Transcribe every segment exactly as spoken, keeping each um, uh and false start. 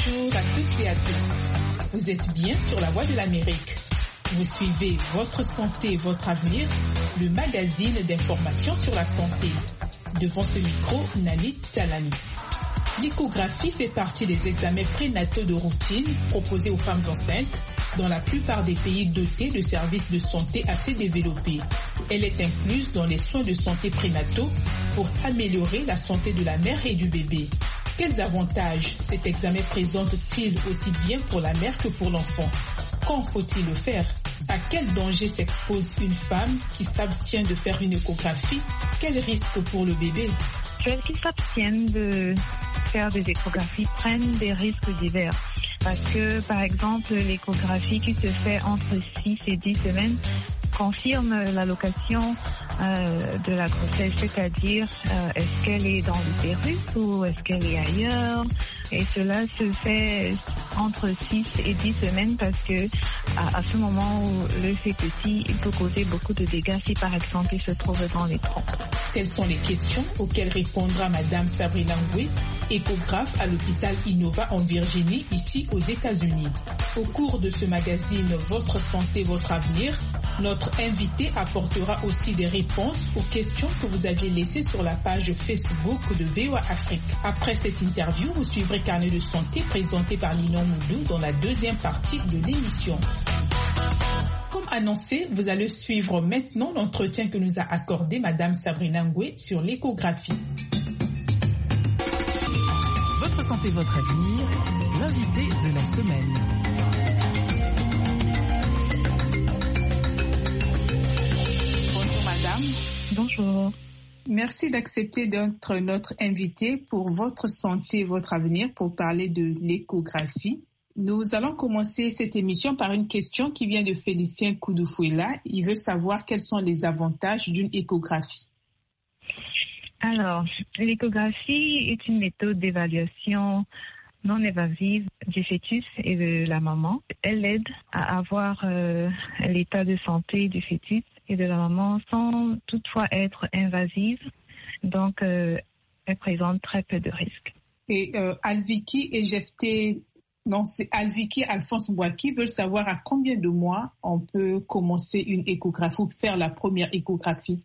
Bonjour à toutes et à tous. Vous êtes bien sur la Voix de l'Amérique. Vous suivez Votre santé, votre avenir, le magazine d'information sur la santé. Devant ce micro, Nani Talani. L'échographie fait partie des examens prénataux de routine proposés aux femmes enceintes dans la plupart des pays dotés de services de santé assez développés. Elle est incluse dans les soins de santé prénataux pour améliorer la santé de la mère et du bébé. Quels avantages cet examen présente-t-il aussi bien pour la mère que pour l'enfant? Quand faut-il le faire? À quel danger s'expose une femme qui s'abstient de faire une échographie? Quel risque pour le bébé? Celles qui s'abstiennent de faire des échographies prennent des risques divers. Parce que, par exemple, l'échographie qui se fait entre six et dix semaines confirme la location euh, de la grossesse, c'est-à-dire euh, est-ce qu'elle est dans l'utérus ou est-ce qu'elle est ailleurs. Et cela se fait entre six et dix semaines parce que à, à ce moment où le fait petit, il peut causer beaucoup de dégâts si par exemple il se trouve dans les trompes. Quelles sont les questions auxquelles répondra Madame Sabrina Ngwe, échographe à l'hôpital Innova en Virginie, ici aux États-Unis. Au cours de ce magazine Votre santé, votre avenir, notre invité apportera aussi des réponses aux questions que vous aviez laissées sur la page Facebook de V O A Afrique. Après cette interview, vous suivrez Carnet de santé présenté par Linon Moudou dans la deuxième partie de l'émission. Comme annoncé, vous allez suivre maintenant l'entretien que nous a accordé Madame Sabrina Ngwe sur l'échographie. Votre santé, votre avenir, l'invité de la semaine. Bonjour Madame. Bonjour. Merci d'accepter d'être notre invité pour Votre santé, votre avenir, pour parler de l'échographie. Nous allons commencer cette émission par une question qui vient de Félicien Koudoufuela. Il veut savoir quels sont les avantages d'une échographie. Alors, l'échographie est une méthode d'évaluation non invasive du fœtus et de la maman. Elle aide à avoir euh, l'état de santé du fœtus et de la maman sans toutefois être invasive. Donc, euh, elle présente très peu de risques. Et euh, Alviki et Jefté, non, c'est Alviki Alphonse Mbouaki veulent savoir à combien de mois on peut commencer une échographie ou faire la première échographie.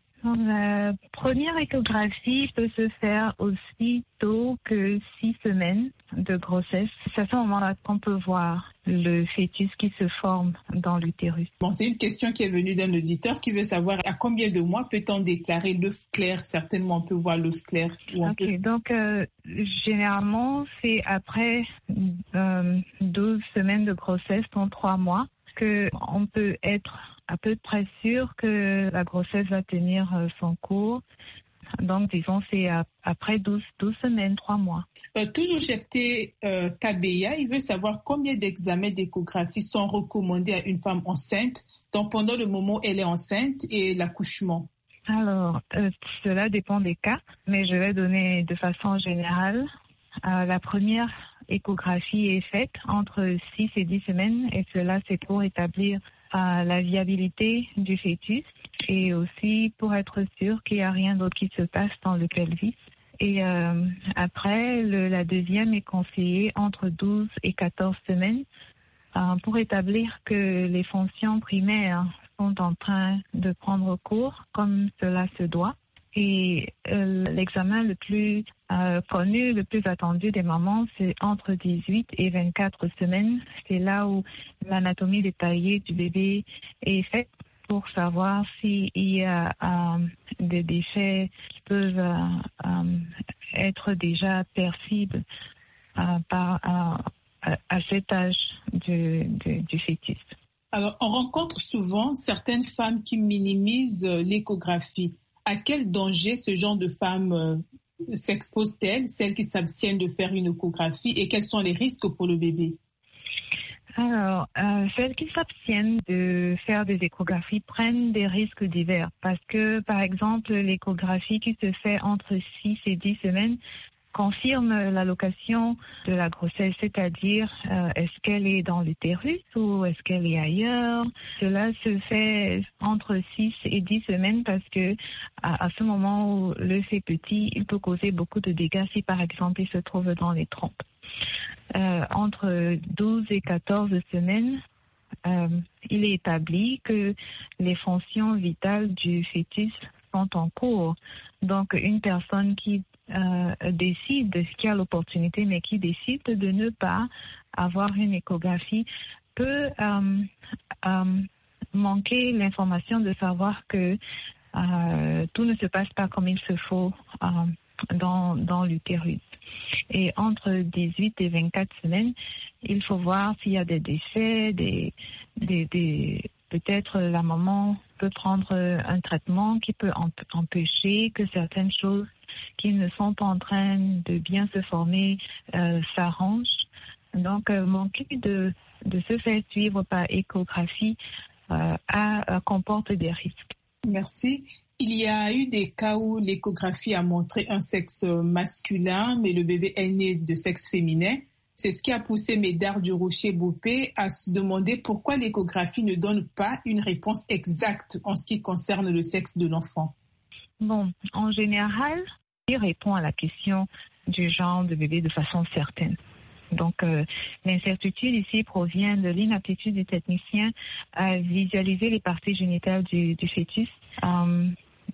La première échographie peut se faire aussi tôt que six semaines de grossesse. C'est à ce moment-là qu'on peut voir le fœtus qui se forme dans l'utérus. Bon, c'est une question qui est venue d'un auditeur qui veut savoir à combien de mois peut-on déclarer l'œuf clair. Certainement, on peut voir l'œuf clair. Ok, peut... donc euh, généralement, c'est après euh, douze semaines de grossesse, dans trois mois, qu'on peut être à peu près sûr que la grossesse va tenir son cours. Donc, disons, c'est après douze, douze semaines, trois mois. Euh, toujours Jefté euh, Kabeya, il veut savoir combien d'examens d'échographie sont recommandés à une femme enceinte, donc pendant le moment où elle est enceinte et l'accouchement. Alors, euh, cela dépend des cas, mais je vais donner de façon générale. Euh, la première échographie est faite entre six et dix semaines et cela, c'est pour établir euh, la viabilité du fœtus et aussi pour être sûr qu'il n'y a rien d'autre qui se passe dans le pelvis. Et euh, après, le, la deuxième est conseillée entre douze et quatorze semaines euh, pour établir que les fonctions primaires sont en train de prendre cours comme cela se doit. Et euh, l'examen le plus euh, connu, le plus attendu des mamans, c'est entre dix-huit et vingt-quatre semaines. C'est là où l'anatomie détaillée du bébé est faite pour savoir s'il y a euh, des déchets qui peuvent euh, euh, être déjà percibles euh, par, euh, à cet âge du, du, du fœtus. Alors, on rencontre souvent certaines femmes qui minimisent l'échographie. À quel danger ce genre de femmes euh, s'exposent-elles, celles qui s'abstiennent de faire une échographie, et quels sont les risques pour le bébé? Alors, euh, celles qui s'abstiennent de faire des échographies prennent des risques divers parce que, par exemple, l'échographie qui se fait entre six et dix semaines confirme la location de la grossesse, c'est-à-dire euh, est-ce qu'elle est dans l'utérus ou est-ce qu'elle est ailleurs. Cela se fait entre six et dix semaines parce que à, à ce moment où le fait petit, il peut causer beaucoup de dégâts si par exemple il se trouve dans les trompes. euh, entre douze et quatorze semaines, euh, il est établi que les fonctions vitales du fœtus sont en cours. Donc, une personne qui euh, décide, qui a l'opportunité, mais qui décide de ne pas avoir une échographie, peut euh, euh, manquer l'information de savoir que euh, tout ne se passe pas comme il se faut euh, dans, dans l'utérus. Et entre dix-huit et vingt-quatre semaines, il faut voir s'il y a des décès, des, des, des, peut-être la maman peut prendre un traitement qui peut empêcher que certaines choses qui ne sont pas en train de bien se former euh, s'arrangent. Donc, euh, manquer de, de se faire suivre par échographie euh, a, comporte des risques. Merci. Il y a eu des cas où l'échographie a montré un sexe masculin, mais le bébé est né de sexe féminin. C'est ce qui a poussé Médard Durocher-Bopé à se demander pourquoi l'échographie ne donne pas une réponse exacte en ce qui concerne le sexe de l'enfant. Bon, en général, il répond à la question du genre de bébé de façon certaine. Donc, euh, l'incertitude ici provient de l'inaptitude du technicien à visualiser les parties génitales du, du fœtus. Euh,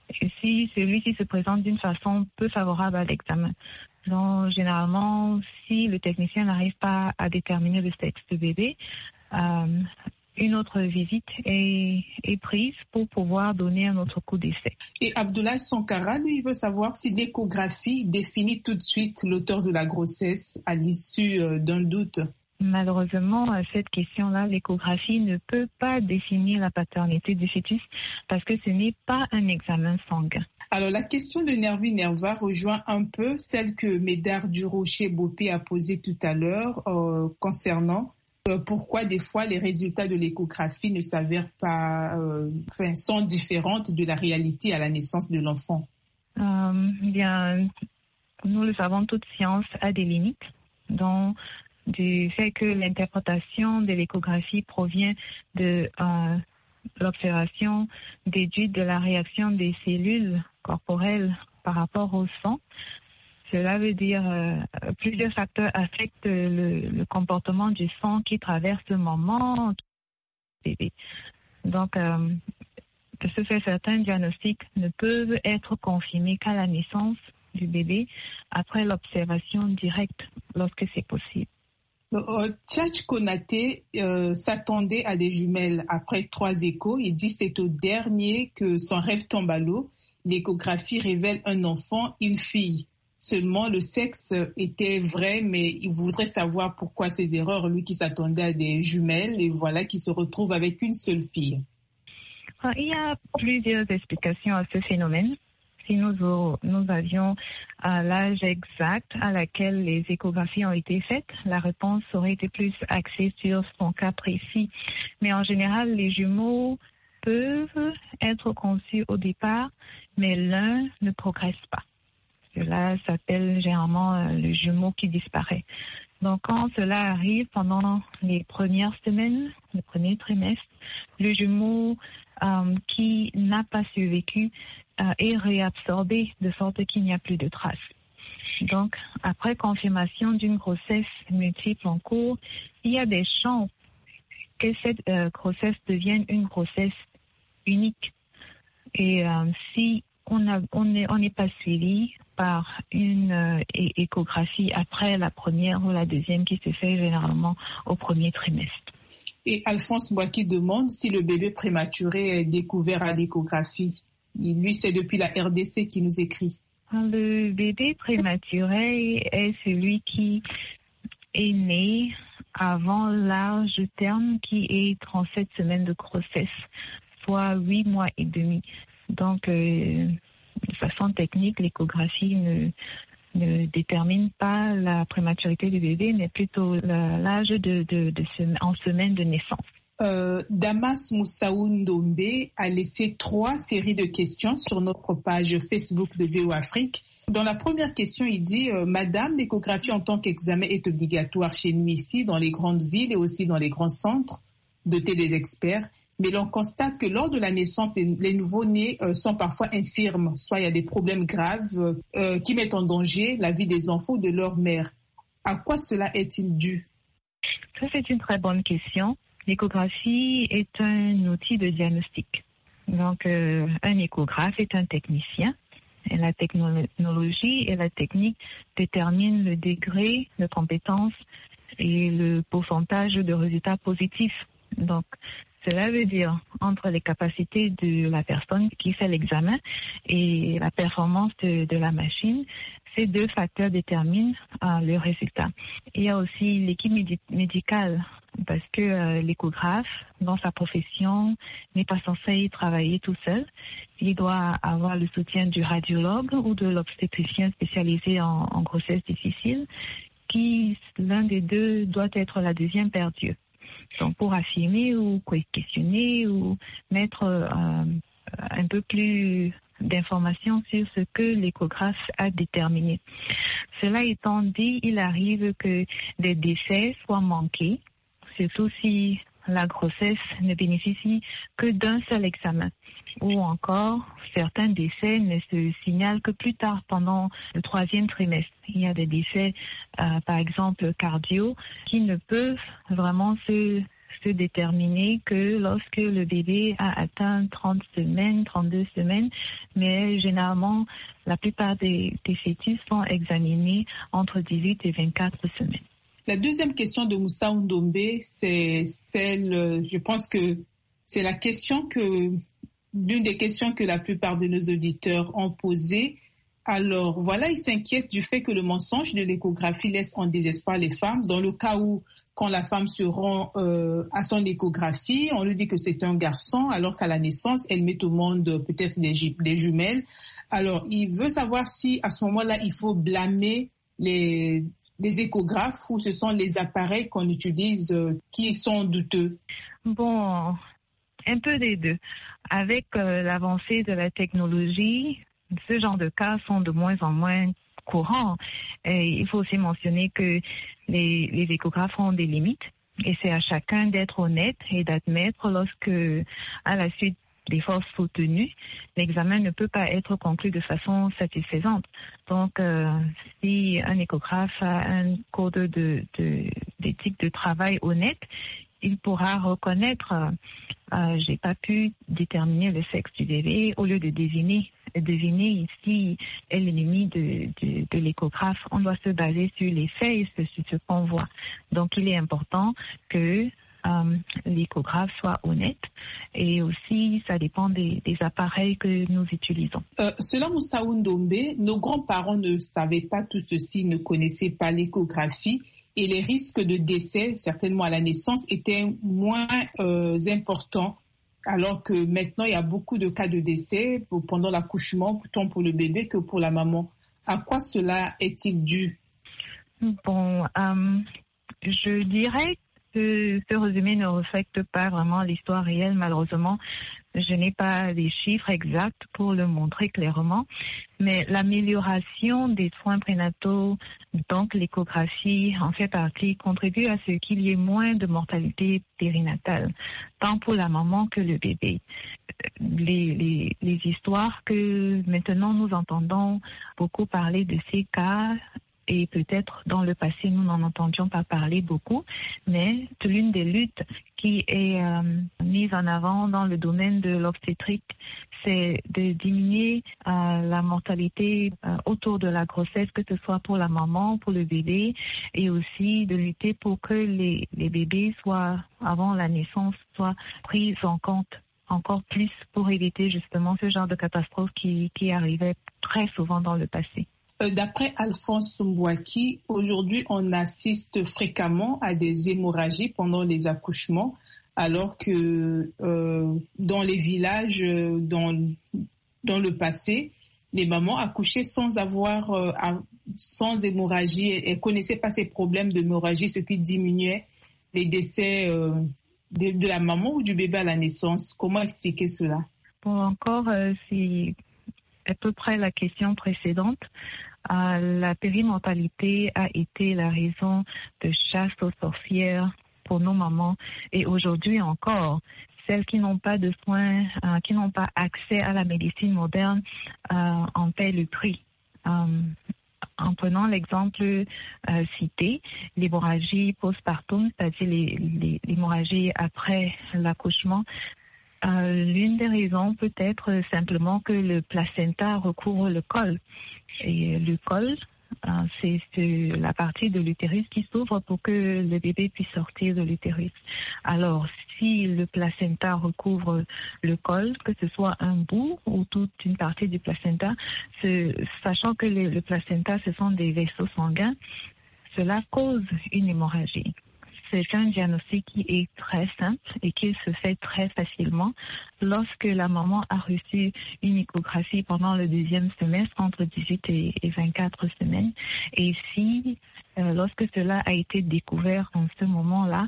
si celui-ci se présente d'une façon peu favorable à l'examen. Donc, généralement, si le technicien n'arrive pas à déterminer le sexe du bébé, euh, une autre visite est, est prise pour pouvoir donner un autre coup d'essai. Et Abdoulaye Sankara, lui, il veut savoir si l'échographie définit tout de suite l'auteur de la grossesse à l'issue d'un doute. Malheureusement, à cette question-là, l'échographie ne peut pas définir la paternité du fœtus parce que ce n'est pas un examen sanguin. Alors, la question de Nervi Nerva rejoint un peu celle que Médard Durocher-Bopé a posée tout à l'heure euh, concernant euh, pourquoi des fois les résultats de l'échographie ne s'avèrent pas, euh, enfin, sont différentes de la réalité à la naissance de l'enfant. Euh, bien, nous le savons, toute science a des limites, dont du fait que l'interprétation de l'échographie provient de euh, l'observation déduite de la réaction des cellules corporelles par rapport au sang. Cela veut dire euh, plusieurs facteurs affectent le, le comportement du sang qui traverse le moment. Donc, euh, de ce fait, certains diagnostics ne peuvent être confirmés qu'à la naissance du bébé après l'observation directe lorsque c'est possible. Tchatch Konaté euh, s'attendait à des jumelles après trois échos. Il dit c'est au dernier que son rêve tombe à l'eau. L'échographie révèle un enfant, une fille. Seulement le sexe était vrai, mais il voudrait savoir pourquoi ces erreurs, lui qui s'attendait à des jumelles, et voilà qu'il se retrouve avec une seule fille. Il y a plusieurs explications à ce phénomène. Si nous, nous avions à l'âge exact à laquelle les échographies ont été faites, la réponse aurait été plus axée sur son cas précis. Mais en général, les jumeaux peuvent être conçus au départ, mais l'un ne progresse pas. Cela s'appelle généralement le jumeau qui disparaît. Donc, quand cela arrive pendant les premières semaines, le premier trimestre, le jumeau euh, qui n'a pas survécu euh, est réabsorbé de sorte qu'il n'y a plus de traces. Donc, après confirmation d'une grossesse multiple en cours, il y a des chances que cette euh, grossesse devienne une grossesse unique. Et euh, si on a, on n'est on n'est pas suivi par une euh, échographie après la première ou la deuxième qui se fait généralement au premier trimestre. Et Alphonse Boaki demande si le bébé prématuré est découvert à l'échographie. Lui, c'est depuis la R D C qui nous écrit. Le bébé prématuré est celui qui est né avant l'âge terme qui est trente-sept semaines de grossesse, soit huit mois et demi. Donc, euh, de façon technique, l'échographie ne, ne détermine pas la prématurité du bébé, mais plutôt l'âge de, de, de sem- en semaine de naissance. Euh, Damas Moussaou Ndombe a laissé trois séries de questions sur notre page Facebook de V O Afrique. Dans la première question, il dit euh, « Madame, l'échographie en tant qu'examen est obligatoire chez nous ici, dans les grandes villes et aussi dans les grands centres dotés des experts. Mais l'on constate que lors de la naissance, les, les nouveau-nés euh, sont parfois infirmes, soit il y a des problèmes graves euh, qui mettent en danger la vie des enfants ou de leur mère. À quoi cela est-il dû? Ça, c'est une très bonne question. L'échographie est un outil de diagnostic. Donc, euh, un échographe est un technicien. Et la technologie et la technique déterminent le degré de compétence et le pourcentage de résultats positifs. Donc, cela veut dire entre les capacités de la personne qui fait l'examen et la performance de, de la machine, ces deux facteurs déterminent euh, le résultat. Il y a aussi l'équipe médi- médicale parce que euh, l'échographe, dans sa profession, n'est pas censé travailler tout seul. Il doit avoir le soutien du radiologue ou de l'obstétricien spécialisé en, en grossesse difficile, qui, l'un des deux, doit être la deuxième paire d'yeux. Donc, pour affirmer ou questionner ou mettre euh, un peu plus d'informations sur ce que l'échographe a déterminé. Cela étant dit, il arrive que des décès soient manqués, surtout si la grossesse ne bénéficie que d'un seul examen. Ou encore, certains décès ne se signalent que plus tard, pendant le troisième trimestre. Il y a des décès, euh, par exemple, cardio, qui ne peuvent vraiment se, se déterminer que lorsque le bébé a atteint trente semaines, trente-deux semaines, mais généralement, la plupart des, des fœtus sont examinés entre dix-huit et vingt-quatre semaines. La deuxième question de Moussa Ndombe, c'est celle, je pense que c'est la question que, l'une des questions que la plupart de nos auditeurs ont posées. Alors voilà, ils s'inquiètent du fait que le mensonge de l'échographie laisse en désespoir les femmes. Dans le cas où, quand la femme se rend euh, à son échographie, on lui dit que c'est un garçon, alors qu'à la naissance, elle met au monde peut-être des, des jumelles. Alors, il veut savoir si à ce moment-là, il faut blâmer les les échographes ou ce sont les appareils qu'on utilise euh, qui sont douteux? Bon, un peu des deux. Avec euh, l'avancée de la technologie, ce genre de cas sont de moins en moins courants. Et il faut aussi mentionner que les, les échographes ont des limites et c'est à chacun d'être honnête et d'admettre lorsque, à la suite des forces soutenues, l'examen ne peut pas être conclu de façon satisfaisante. Donc, euh, si un échographe a un code de, de, d'éthique de travail honnête, il pourra reconnaître euh, j'ai pas pu déterminer le sexe du bébé au lieu de deviner. Deviner ici est l'ennemi de, de, de l'échographe. On doit se baser sur les faits et sur ce qu'on voit. Donc, il est important que Euh, l'échographe soit honnête et aussi ça dépend des, des appareils que nous utilisons. Euh, selon Moussa Ndombe, nos grands-parents ne savaient pas tout ceci, ne connaissaient pas l'échographie et les risques de décès, certainement à la naissance, étaient moins euh, importants. Alors que maintenant, il y a beaucoup de cas de décès pour, pendant l'accouchement, tant pour le bébé que pour la maman. À quoi cela est-il dû? Bon, euh, je dirais que ce résumé ne reflète pas vraiment l'histoire réelle, malheureusement. Je n'ai pas les chiffres exacts pour le montrer clairement, mais l'amélioration des soins prénataux, donc l'échographie en fait partie, contribue à ce qu'il y ait moins de mortalité périnatale, tant pour la maman que le bébé. Les, les, les histoires que maintenant nous entendons beaucoup parler de ces cas, et peut-être dans le passé, nous n'en entendions pas parler beaucoup, mais l'une des luttes qui est euh, mise en avant dans le domaine de l'obstétrique, c'est de diminuer euh, la mortalité euh, autour de la grossesse, que ce soit pour la maman, pour le bébé, et aussi de lutter pour que les, les bébés soient, avant la naissance, soient pris en compte encore plus pour éviter justement ce genre de catastrophe qui, qui arrivait très souvent dans le passé. D'après Alphonse Mbouaki, aujourd'hui, on assiste fréquemment à des hémorragies pendant les accouchements, alors que euh, dans les villages, dans, dans le passé, les mamans accouchaient sans avoir, euh, sans hémorragie. Elles ne connaissaient pas ces problèmes d'hémorragie, ce qui diminuait les décès euh, de, de la maman ou du bébé à la naissance. Comment expliquer cela? Bon, encore, euh, c'est à peu près la question précédente. Euh, la périmortalité a été la raison de chasse aux sorcières pour nos mamans et aujourd'hui encore, celles qui n'ont pas de soins, euh, qui n'ont pas accès à la médecine moderne euh, en paient le prix. Euh, en prenant l'exemple euh, cité, l'hémorragie postpartum, c'est-à-dire les, les, l'hémorragie après l'accouchement, euh, l'une des raisons peut être simplement que le placenta recouvre le col. Et le col, euh, c'est, c'est la partie de l'utérus qui s'ouvre pour que le bébé puisse sortir de l'utérus. Alors, si le placenta recouvre le col, que ce soit un bout ou toute une partie du placenta, ce, sachant que le, le placenta, ce sont des vaisseaux sanguins, cela cause une hémorragie. C'est un diagnostic qui est très simple et qui se fait très facilement lorsque la maman a reçu une échographie pendant le deuxième semestre, entre dix-huit et vingt-quatre semaines. Et si, euh, lorsque cela a été découvert en ce moment-là,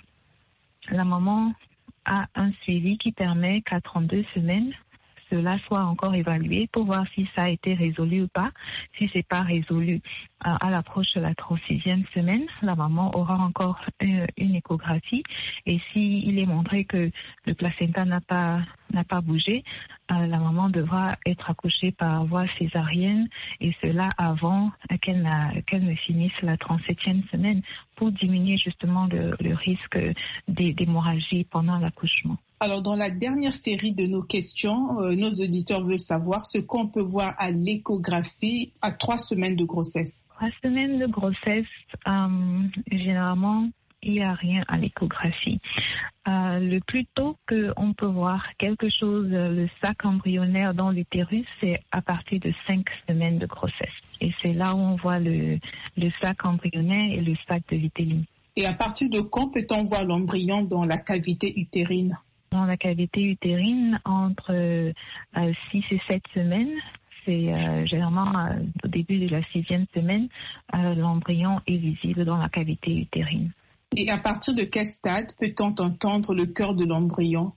la maman a un suivi qui permet qu'à trente-deux semaines, cela soit encore évalué pour voir si ça a été résolu ou pas. Si c'est pas résolu, à l'approche de la trente-sixième semaine, la maman aura encore une échographie. Et s'il est montré que le placenta n'a pas n'a pas bougé, la maman devra être accouchée par voie césarienne, et cela avant qu'elle, n'a, qu'elle ne finisse la trente-septième semaine, pour diminuer justement le, le risque d'hémorragie pendant l'accouchement. Alors, dans la dernière série de nos questions, euh, nos auditeurs veulent savoir ce qu'on peut voir à l'échographie à trois semaines de grossesse. Trois semaines de grossesse, euh, généralement, il n'y a rien à l'échographie. Euh, le plus tôt qu'on peut voir quelque chose, le sac embryonnaire dans l'utérus, c'est à partir de cinq semaines de grossesse. Et c'est là où on voit le, le sac embryonnaire et le sac de vitellin. Et à partir de quand peut-on voir l'embryon dans la cavité utérine? Dans la cavité utérine, entre euh, six et sept semaines. C'est euh, généralement euh, au début de la sixième semaine, euh, l'embryon est visible dans la cavité utérine. Et à partir de quel stade peut-on entendre le cœur de l'embryon?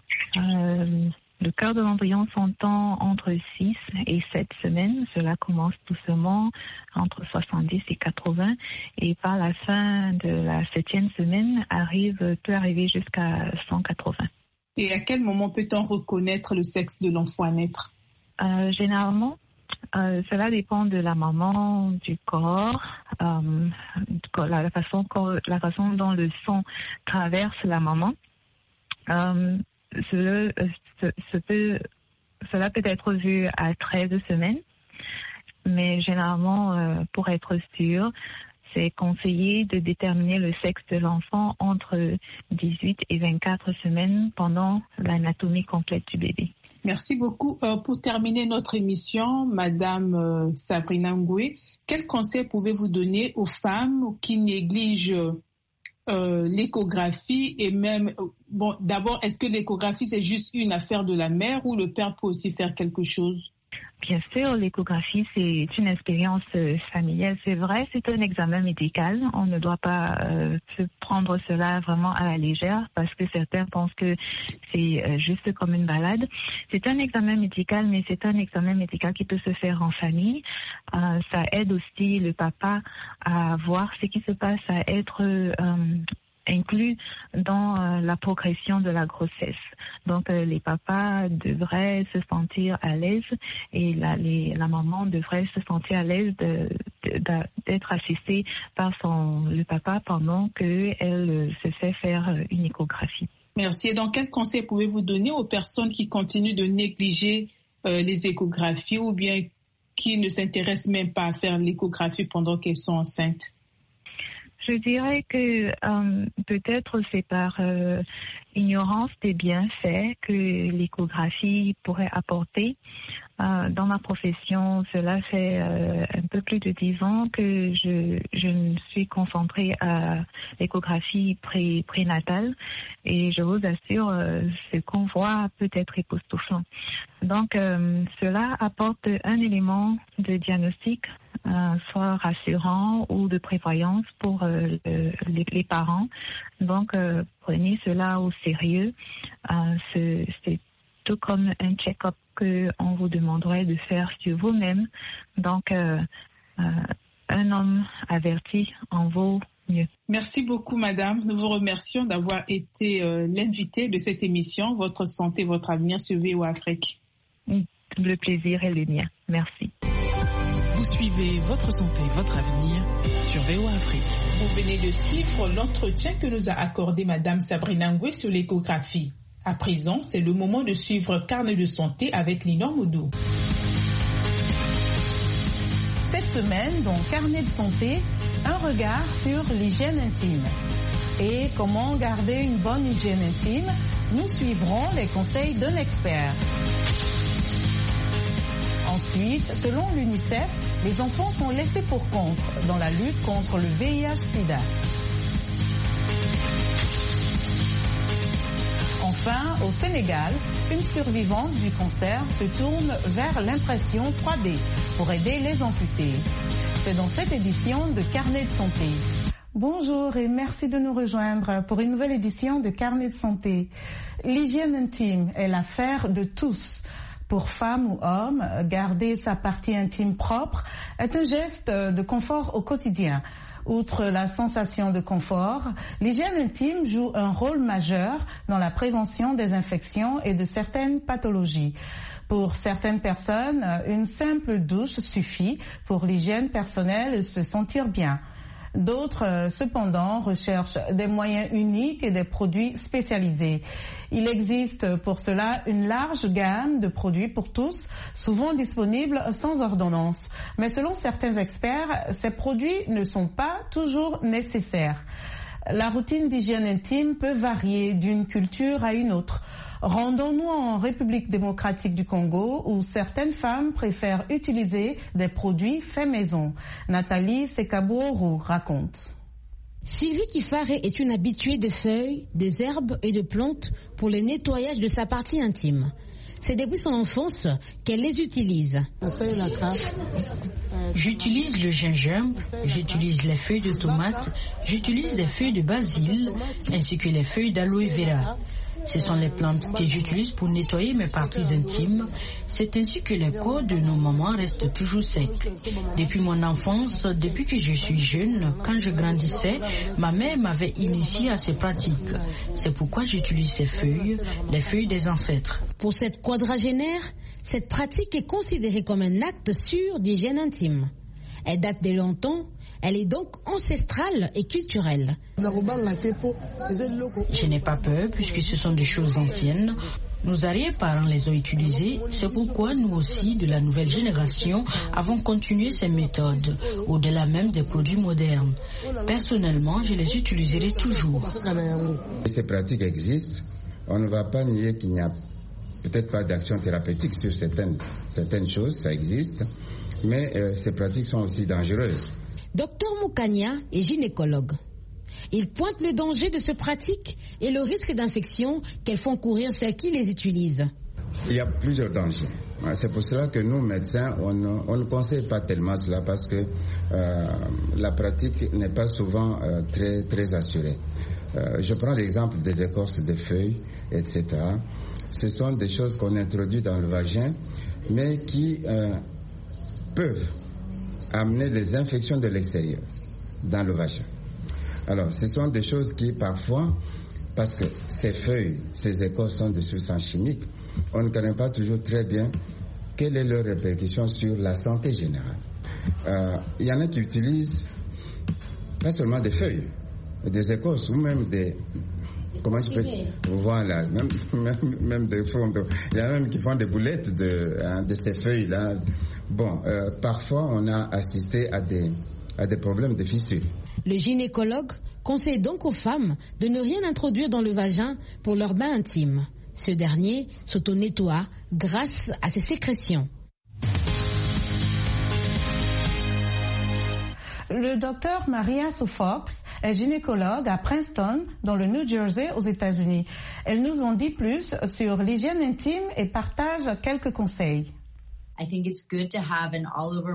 euh, Le cœur de l'embryon s'entend entre six et sept semaines. Cela commence doucement entre soixante-dix et quatre-vingts. Et par la fin de la septième semaine, arrive, peut arriver jusqu'à cent quatre-vingts. Et à quel moment peut-on reconnaître le sexe de l'enfant à naître? Euh, généralement, euh, cela dépend de la maman, du corps, euh, la, la, façon, la façon dont le sang traverse la maman. Euh, ce, ce, ce peut, cela peut être vu à treize semaines, mais généralement, euh, pour être sûr, c'est conseillé de déterminer le sexe de l'enfant entre dix-huit et vingt-quatre semaines pendant l'anatomie complète du bébé. Merci beaucoup. Euh, pour terminer notre émission, Madame euh, Sabrina Ngoué, quel conseil pouvez-vous donner aux femmes qui négligent euh, l'échographie et même, euh, bon, d'abord, est-ce que l'échographie c'est juste une affaire de la mère ou le père peut aussi faire quelque chose? Bien sûr, l'échographie, c'est une expérience euh, familiale. C'est vrai, c'est un examen médical. On ne doit pas euh, se prendre cela vraiment à la légère parce que certains pensent que c'est euh, juste comme une balade. C'est un examen médical, mais c'est un examen médical qui peut se faire en famille. Euh, ça aide aussi le papa à voir ce qui se passe, à être euh, inclus dans euh, la progression de la grossesse. Donc, euh, les papas devraient se sentir à l'aise et la, les, la maman devrait se sentir à l'aise de, de, de, d'être assistée par son, le papa pendant qu'elle euh, se fait faire une échographie. Merci. Et donc, quel conseil pouvez-vous donner aux personnes qui continuent de négliger euh, les échographies ou bien qui ne s'intéressent même pas à faire l'échographie pendant qu'elles sont enceintes? Je dirais que euh, peut-être c'est par euh, ignorance des bienfaits que l'échographie pourrait apporter. Euh, dans ma profession, cela fait euh, un peu plus de dix ans que je, je me suis concentrée à l'échographie pré, prénatale et je vous assure, euh, ce qu'on voit peut être époustouflant. Donc, euh, cela apporte un élément de diagnostic, euh, soit rassurant ou de prévoyance pour euh, le, les, les parents. Donc, euh, prenez cela au sérieux. Euh, c'est, c'est tout comme un check-up qu'on vous demanderait de faire sur vous-même. Donc, euh, euh, un homme averti en vaut mieux. Merci beaucoup, madame. Nous vous remercions d'avoir été euh, l'invitée de cette émission, Votre santé, votre avenir sur V O Afrique. Le plaisir est le mien. Merci. Vous suivez Votre santé, votre avenir sur V O A Afrique. Vous venez de suivre l'entretien que nous a accordé Madame Sabrina Ngwe sur l'échographie. À présent, c'est le moment de suivre Carnet de santé avec Linor Moudou. Cette semaine, dans Carnet de santé, un regard sur l'hygiène intime. Et comment garder une bonne hygiène intime, nous suivrons les conseils d'un expert. Ensuite, selon l'UNICEF, les enfants sont laissés pour compte dans la lutte contre le V I H sida. Enfin, au Sénégal, une survivante du cancer se tourne vers l'impression trois D pour aider les amputés. C'est dans cette édition de Carnet de santé. Bonjour et merci de nous rejoindre pour une nouvelle édition de Carnet de santé. L'hygiène intime est l'affaire de tous. Pour femme ou homme, garder sa partie intime propre est un geste de confort au quotidien. Outre la sensation de confort, l'hygiène intime joue un rôle majeur dans la prévention des infections et de certaines pathologies. Pour certaines personnes, une simple douche suffit pour l'hygiène personnelle et se sentir bien. D'autres, cependant, recherchent des moyens uniques et des produits spécialisés. Il existe pour cela une large gamme de produits pour tous, souvent disponibles sans ordonnance. Mais selon certains experts, ces produits ne sont pas toujours nécessaires. La routine d'hygiène intime peut varier d'une culture à une autre. Rendons-nous en République démocratique du Congo où certaines femmes préfèrent utiliser des produits faits maison. Nathalie Sekabourou raconte. Sylvie Kifare est une habituée des feuilles, des herbes et de plantes pour le nettoyage de sa partie intime. C'est depuis son enfance qu'elle les utilise. J'utilise le gingembre, j'utilise les feuilles de tomate, j'utilise les feuilles de basil ainsi que les feuilles d'aloe vera. Ce sont les plantes que j'utilise pour nettoyer mes parties intimes. C'est ainsi que le corps de nos mamans reste toujours sec. Depuis mon enfance, depuis que je suis jeune, quand je grandissais, ma mère m'avait initié à ces pratiques. C'est pourquoi j'utilise ces feuilles, les feuilles des ancêtres. Pour cette quadragénaire, cette pratique est considérée comme un acte sûr d'hygiène intime. Elle date de longtemps. Elle est donc ancestrale et culturelle. Je n'ai pas peur puisque ce sont des choses anciennes. Nos arrière-parents les ont utilisées. C'est pourquoi nous aussi, de la nouvelle génération, avons continué ces méthodes, au-delà même des produits modernes. Personnellement, je les utiliserai toujours. Ces pratiques existent. On ne va pas nier qu'il n'y a peut-être pas d'action thérapeutique sur certaines, certaines choses, ça existe. Mais euh, ces pratiques sont aussi dangereuses. Docteur Moukania est gynécologue. Il pointe le danger de ces pratiques et le risque d'infection qu'elles font courir celles qui les utilisent. Il y a plusieurs dangers. C'est pour cela que nous, médecins, on ne, on ne conseille pas tellement cela parce que euh, la pratique n'est pas souvent euh, très, très assurée. Euh, je prends l'exemple des écorces de feuilles, et cetera. Ce sont des choses qu'on introduit dans le vagin, mais qui euh, peuvent amener des infections de l'extérieur dans le vagin. Alors, ce sont des choses qui, parfois, parce que ces feuilles, ces écorces sont des substances chimiques, on ne connaît pas toujours très bien quelle est leur répercussion sur la santé générale. Euh, il y en a qui utilisent pas seulement des feuilles, des écorces ou même des... Comment je peux... Voilà, même, même, même des fonds. Il y en a même qui font des boulettes de, hein, de ces feuilles-là. Bon, euh, parfois on a assisté à des, à des problèmes de fissures. Le gynécologue conseille donc aux femmes de ne rien introduire dans le vagin pour leur bain intime. Ce dernier s'auto-nettoie grâce à ses sécrétions. Le docteur Maria Suffolk est gynécologue à Princeton, dans le New Jersey, aux États-Unis. Elle nous en dit plus sur l'hygiène intime et partage quelques conseils.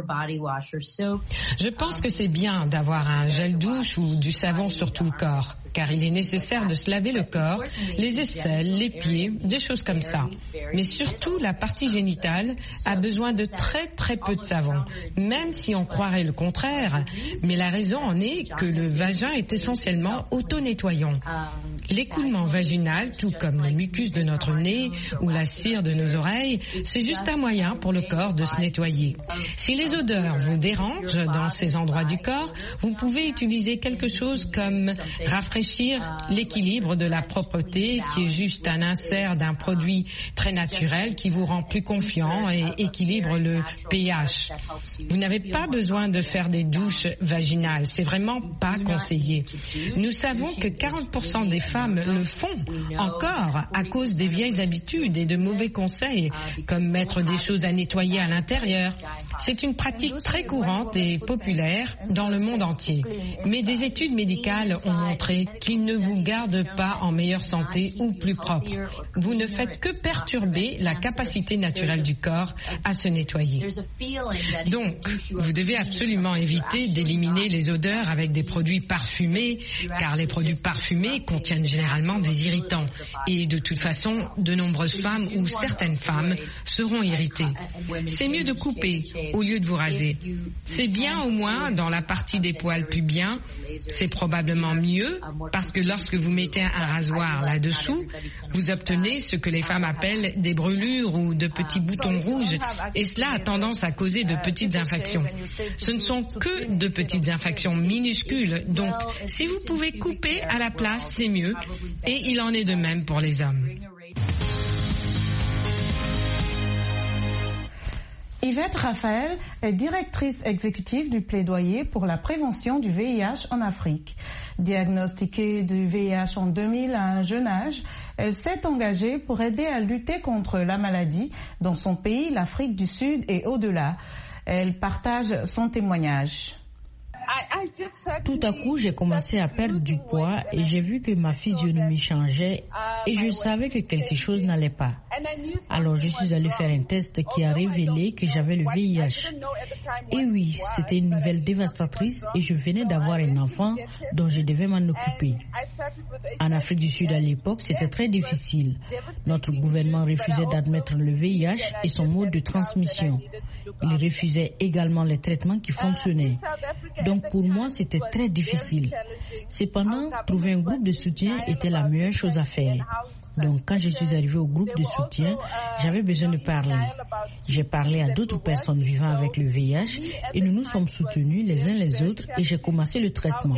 Je pense que c'est bien d'avoir un gel douche ou du savon sur tout le corps. car il est nécessaire de se laver le corps, les aisselles, les pieds, des choses comme ça. Mais surtout, la partie génitale a besoin de très très peu de savon, même si on croirait le contraire. Mais la raison en est que le vagin est essentiellement auto-nettoyant. L'écoulement vaginal, tout comme le mucus de notre nez ou la cire de nos oreilles, c'est juste un moyen pour le corps de se nettoyer. Si les odeurs vous dérangent dans ces endroits du corps, vous pouvez utiliser quelque chose comme rafraîchir l'équilibre de la propreté, qui est juste un insert d'un produit très naturel qui vous rend plus confiant et équilibre le pH. Vous n'avez pas besoin de faire des douches vaginales, c'est vraiment pas conseillé. Nous savons que quarante pour cent des femmes le font encore à cause des vieilles habitudes et de mauvais conseils, comme mettre des choses à nettoyer à l'intérieur. C'est une pratique très courante et populaire dans le monde entier. Mais des études médicales ont montré qu'il ne vous garde pas en meilleure santé ou plus propre. Vous ne faites que perturber la capacité naturelle du corps à se nettoyer. Donc, vous devez absolument éviter d'éliminer les odeurs avec des produits parfumés, car les produits parfumés contiennent généralement des irritants. Et de toute façon, de nombreuses femmes ou certaines femmes seront irritées. C'est mieux de couper au lieu de vous raser. C'est bien au moins dans la partie des poils pubiens. C'est probablement mieux parce que lorsque vous mettez un rasoir là-dessous, vous obtenez ce que les femmes appellent des brûlures ou de petits boutons rouges, et cela a tendance à causer de petites infections. Ce ne sont que de petites infections minuscules, donc si vous pouvez couper à la place, c'est mieux, et il en est de même pour les hommes. Yvette Raphaël est directrice exécutive du plaidoyer pour la prévention du V I H en Afrique. Diagnostiquée du V I H en deux mille à un jeune âge, elle s'est engagée pour aider à lutter contre la maladie dans son pays, l'Afrique du Sud et au-delà. Elle partage son témoignage. Tout à coup, j'ai commencé à perdre du poids et j'ai vu que ma physionomie changeait et je savais que quelque chose n'allait pas. Alors, je suis allée faire un test qui a révélé que j'avais le V I H. Et oui, c'était une nouvelle dévastatrice et je venais d'avoir un enfant dont je devais m'en occuper. En Afrique du Sud, à l'époque, c'était très difficile. Notre gouvernement refusait d'admettre le V I H et son mode de transmission. Il refusait également les traitements qui fonctionnaient. Donc pour moi, c'était très difficile. Cependant, trouver un groupe de soutien était la meilleure chose à faire. Donc quand je suis arrivée au groupe de soutien, j'avais besoin de parler. J'ai parlé à d'autres personnes vivant avec le V I H et nous nous sommes soutenus les uns les autres et j'ai commencé le traitement.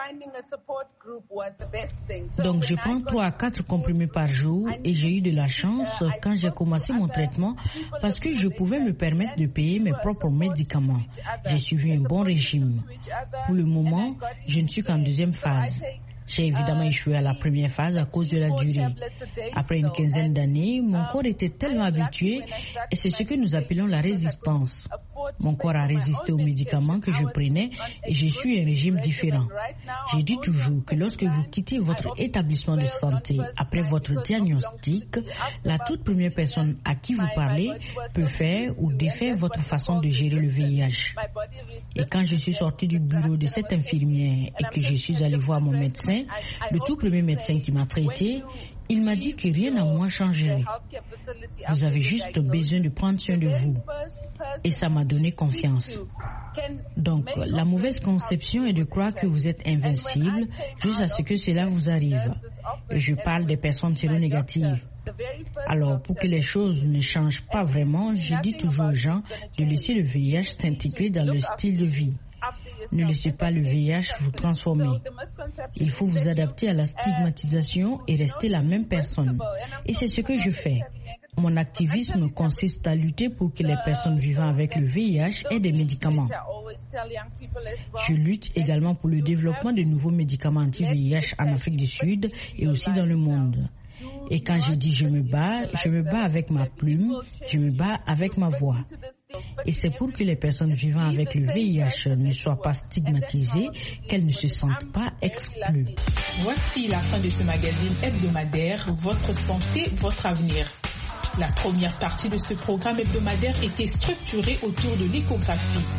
Donc je prends trois à quatre comprimés par jour et j'ai eu de la chance quand j'ai commencé mon traitement parce que je pouvais me permettre de payer mes propres médicaments. J'ai suivi un bon régime. Pour le moment, je ne suis qu'en deuxième phase. J'ai évidemment échoué à la première phase à cause de la durée. Après une quinzaine d'années, mon corps était tellement habitué et c'est ce que nous appelons la résistance. Mon corps a résisté aux médicaments que je prenais et j'ai su un régime différent. J'ai dit toujours que lorsque vous quittez votre établissement de santé après votre diagnostic, la toute première personne à qui vous parlez peut faire ou défaire votre façon de gérer le V I H. Et quand je suis sortie du bureau de cette infirmière et que je suis allée voir mon médecin, le tout premier médecin qui m'a traité, il m'a dit que rien à moi changerait. Vous avez juste besoin de prendre soin de vous. Et ça m'a donné confiance. Donc, la mauvaise conception est de croire que vous êtes invincible jusqu'à ce que cela vous arrive. Et je parle des personnes séronégatives. Alors, pour que les choses ne changent pas vraiment, je dis toujours aux gens de laisser le V I H s'intégrer dans leur style de vie. Ne laissez pas le V I H vous transformer. Il faut vous adapter à la stigmatisation et rester la même personne. Et c'est ce que je fais. Mon activisme consiste à lutter pour que les personnes vivant avec le V I H aient des médicaments. Je lutte également pour le développement de nouveaux médicaments anti-V I H en Afrique du Sud et aussi dans le monde. Et quand je dis je me bats, je me bats avec ma plume, je me bats avec ma voix. Et c'est pour que les personnes vivant avec le V I H ne soient pas stigmatisées, qu'elles ne se sentent pas exclues. Voici la fin de ce magazine hebdomadaire, Votre santé, votre avenir. La première partie de ce programme hebdomadaire était structurée autour de l'échographie.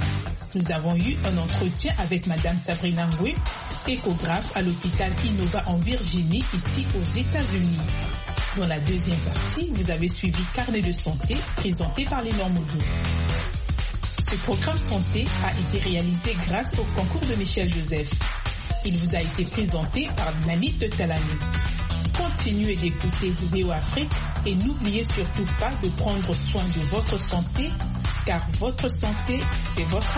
Nous avons eu un entretien avec Madame Sabrina Ngwe, échographe à l'hôpital Innova en Virginie, ici aux États-Unis. Dans la deuxième partie, vous avez suivi Carnet de santé présenté par les Normodo. Ce programme santé a été réalisé grâce au concours de Michel Joseph. Il vous a été présenté par Nanit de Talani. Continuez d'écouter Vidéo Afrique et n'oubliez surtout pas de prendre soin de votre santé, car votre santé, c'est votre